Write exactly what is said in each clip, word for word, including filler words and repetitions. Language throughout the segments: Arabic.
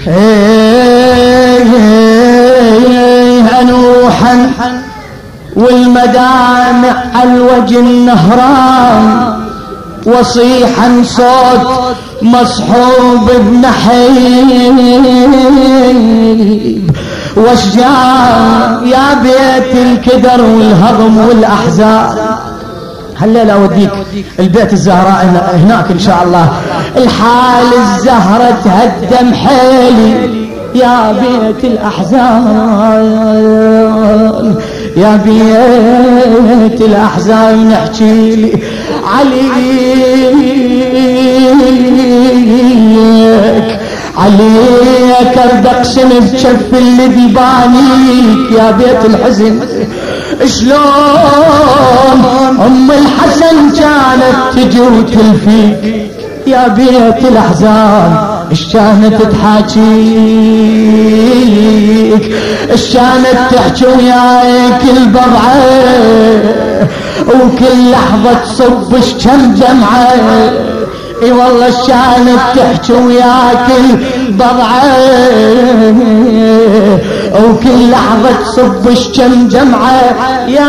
نوحا والمدامع على الوجه النهران وصيحا صوت مصحوب بنحيب واشجار يا بيت الكدر والهضم والأحزان. هالليلة أوديك البيت الزهراء هناك إن شاء الله. الحال الزهرة تهدم حيلي يا بيت الأحزان يا بيت الأحزان نحكي لي عليك عليك ارد اقسم بشف اللي بيبانيك يا بيت الحزن. شلون ام الحسن كانت تجي وتلفيك يا بيت الاحزان. اش كانت تحاكيك اش كانت تحكي وياك البضعه وكل لحظه تصب اش كم دمعه. اي والله اش كانت تحكي وياك البضعه وكل لحظه تصب اش كم دمعه. يا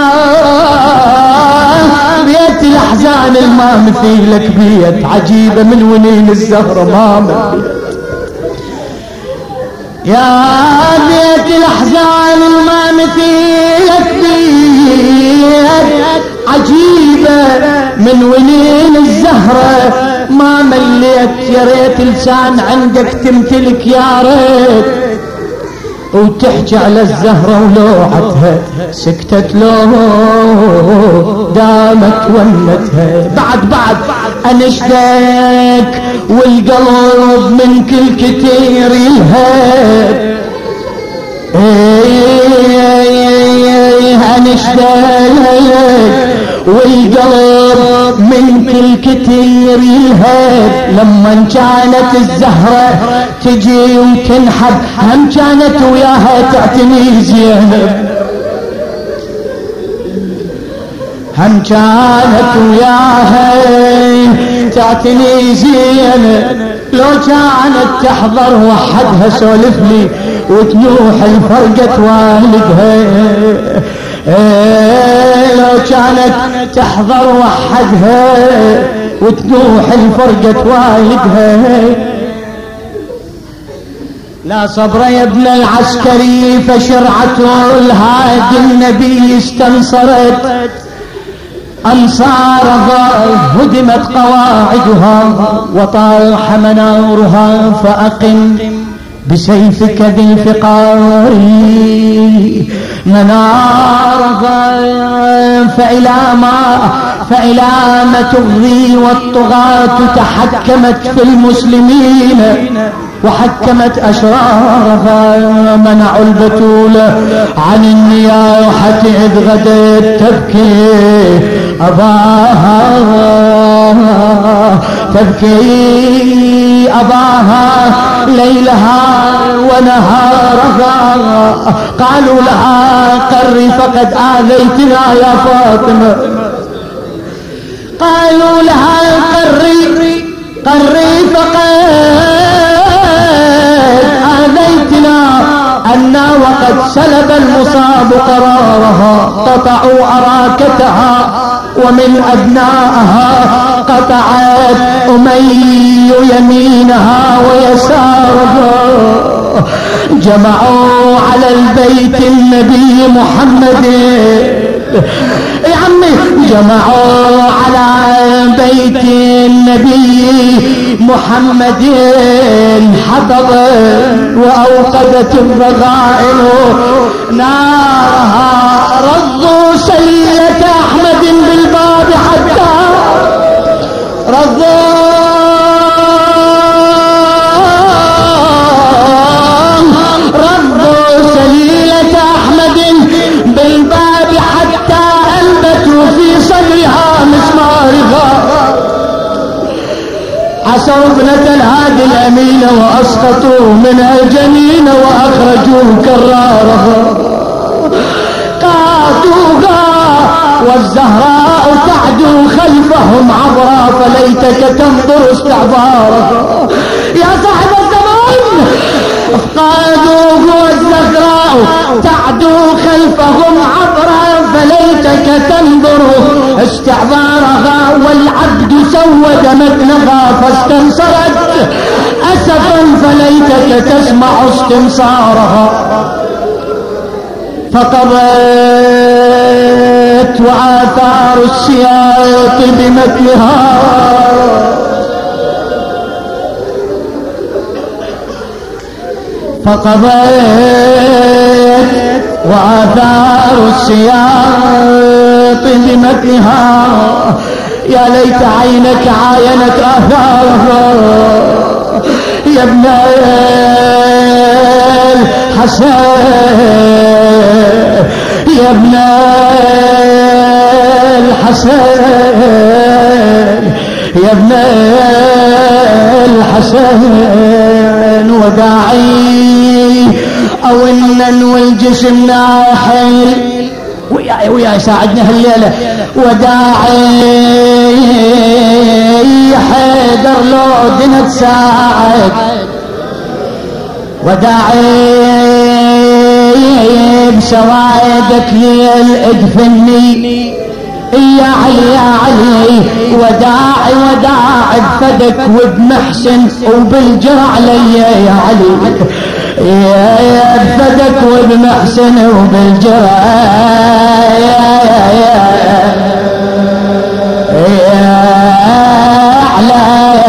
بيت الاحزان الما مثيلك بيت عجيبه من ونين الزهره ما مثيلك. يا بيت الاحزان الما مثيلك بيت عجيبه من ونين الزهره ما مليت. يا ريت لسان عندك تمتلك يا ريت وتحكي على الزهرة ولوعتها سكتت لو دامت ولتها. بعد بعد أنشدك والقلب من كل كتير يلهب. أنشدك والقلب من كل كتير يلهب. لما كانت الزهرة تجي وتنحب هم كانت وياها تعتني زينب. هم كانت وياها تعتني زينب. لو كانت تحضر وحدها سولف لي وتنوح الفرقة والدها. لو كانت تحضر وحدها وتنوح الفرقة والدها. لا صبر يا ابن العسكري فشرعته الهادي النبي استنصرت. أنصارها هدمت قواعدها وطاح منارها فأقم بسيفك ذي الفقار منارها. فإلى ما فإلى ما تغذي والطغاة تحكمت في المسلمين وحكمت أشرارها. منعوا البتولة عن النياحة إذ غدت تبكي أباها تبكي أباها ليلها ونهارها. قالوا لها قري فقد آذيتنا يا فاطمة. قالوا لها قري قري فقد آذيتنا أنا وقد سلب المصاب قرارها. قطعوا أراكتها ومن أبنائها قطعت أمي يمينها ويسارها. جمعوا على البيت النبي محمد يا عمي جمعوا على بيت النبي محمد حطب وأوقدت الرغائن نارها. رضوا سليلة أحمد بالباب حتى رضوا رضوا سليلة أحمد بالباب حتى أنبتوا في صدرها مسمارها. عصوا ابنة الهادي الأمينة وأسقطوا منها الجنين وأخرجوا كرارها. قاتوها والزهراء تعدو خلفهم عبرا فليتك تنظر استعبارها. يا صاحب الزمان ودمت نغى فاستنصرت أسفا فليتك تسمع استنصارها. فقضيت وآثار السياط بمثلها فقضيت وآثار السياط بمثلها. يا ليت عينك عاينت آثارها يا ابن الحسن يا ابن الحسن يا ابن الحسن. وداعي او ان والجسم ناحل وياي وياي ساعدني هالليله. وداعي حيدر لو دنا تساعد وداعي بسواعدك ليل ادفني يا علي يا علي. وداعي وداعي بفدك وبمحسن وبالجرع لي يا علي يا بفدك وبمحسن وبالجرع يا يا يا يا على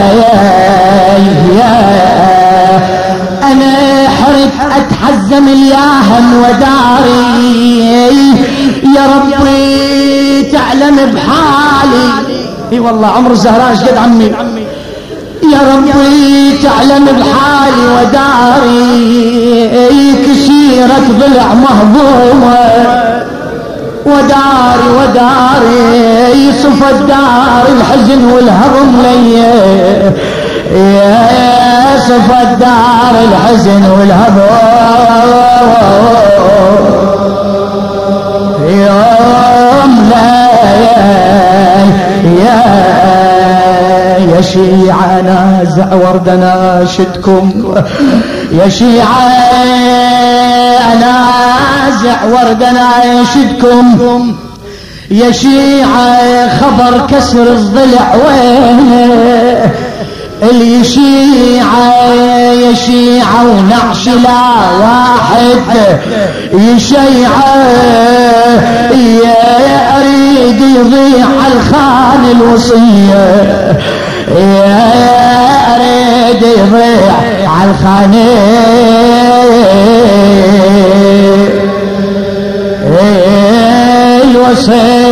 يا انا حرت اتحزم الياهم وداري يا ربي تعلم بحالي. اي والله عمر الزهراء ايش قد عمي. يا ربي تعلم بحالي وداري كسيرة ضلع مهضومة وداري وداري صفى الدار الحزن والهضم لي يا صفى الدار الحزن والهضم يوم لا يا يا شيعة نازع ورد ناشدكم يا شيعة نازع ورد ناشدكم يا شيعة خبر كسر الضلع وين اللي شيعة يا شيعة ونعش لا واحد يشيعة يا أريد يضيع الخان الوصية يا أريد يضيع الخان الوصية